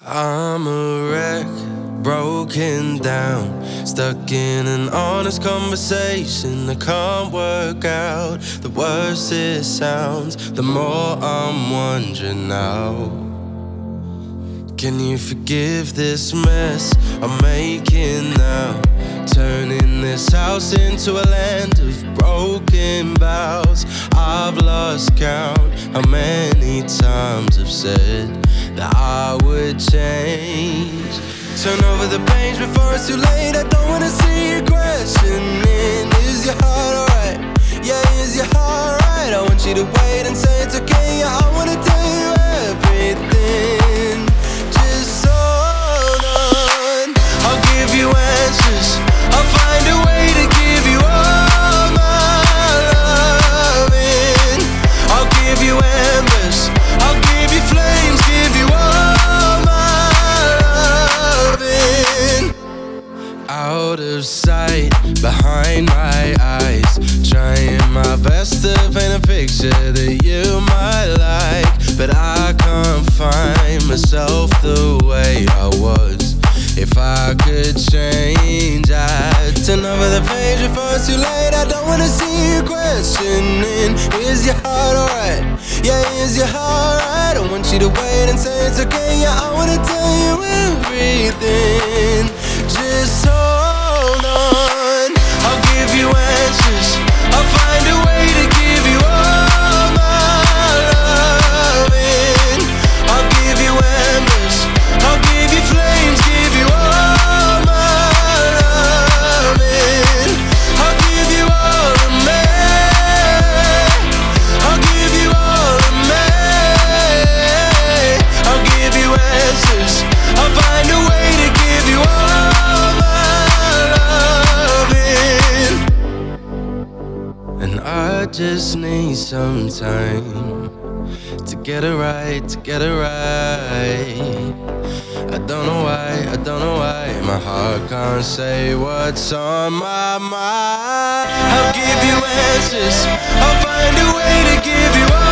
I'm a wreck, broken down, stuck in an honest conversation I can't work out. The worse it sounds, the more I'm wondering now. Can you forgive this mess I'm making now? Turning this house into a land of broken vows. I've lost count how many times I've said that I would change. Turn over the page before it's too late. I don't wanna see you questioning. Is your heart alright? Yeah, is your heart right? I want you to wait and say it's okay. Yeah, I wanna tell you everything. Just hold on, I'll give you answers. I'll find a way to give you all my loving. I'll give you embers, I'll give you flames, give you all my loving. Out of sight, behind my eyes, trying my best to paint a picture that you might like, but I can't find myself the way I was. If I could change, I'd turn over the page before it's too late. I don't wanna see you questioning. Is your heart alright? Yeah, is your heart right? I want you to wait and say it's okay. Yeah, I wanna tell you everything. Just hold on, I'll give you answers. I'll find a way to give you all my loving. I'll give you embers, I'll give you flames, give you all my loving. I'll give you all of me, I'll give you all of me. I'll give you answers, I'll find a way to give you all my loving. And I just need some time to get it right, to get it right. I don't know why my heart can't say what's on my mind. I'll give you answers, I'll find a way to give you all